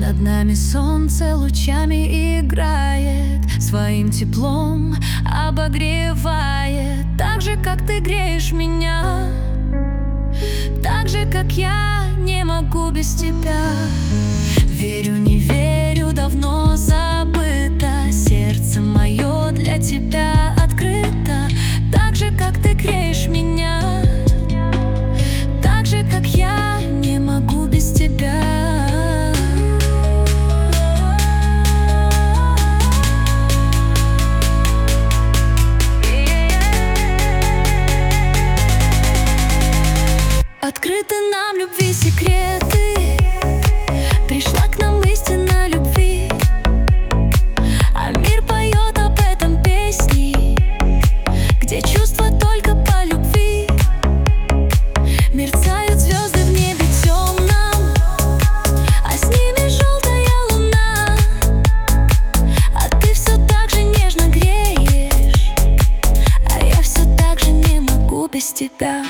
Над нами солнце лучами играет, своим теплом обогревает. Так же, как ты греешь меня, так же, как я не могу без тебя. Верю, не верю, давно забыто, сердце мое для тебя открыто. Так же, как ты греешь меня, так же, как я не могу без тебя. Открыты нам любви секреты, пришла к нам истина любви, а мир поет об этом песни, где чувства только по любви. Мерцают звезды в небе темном, а с ними желтая луна. А ты все так же нежно греешь, а я все так же не могу без тебя.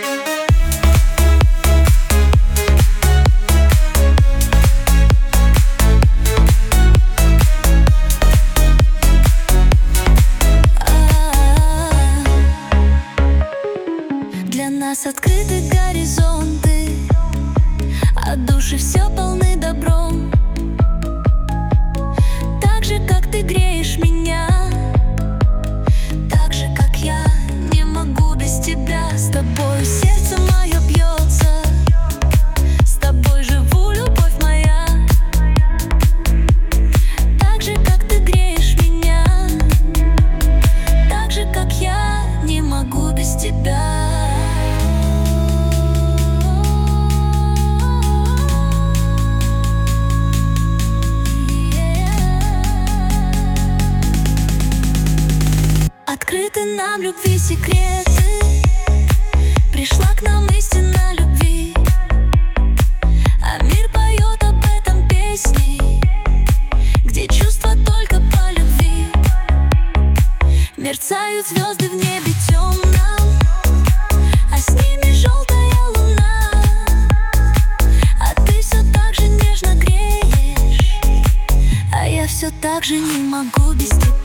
Для нас открыты горизонты, а души все полны добром. Так же, как ты греешь меня, так же, как я не могу без тебя. С тобой сердце мое бьется, с тобой живу, любовь моя. Так же, как ты греешь меня, так же, как я не могу без тебя. Открыты нам любви секреты, пришла к нам истина любви, а мир поет об этом песни, где чувства только по любви. Мерцают звезды в небе темном, а с ними желтая луна. А ты все так же нежно греешь, а я все так же не могу без тебя.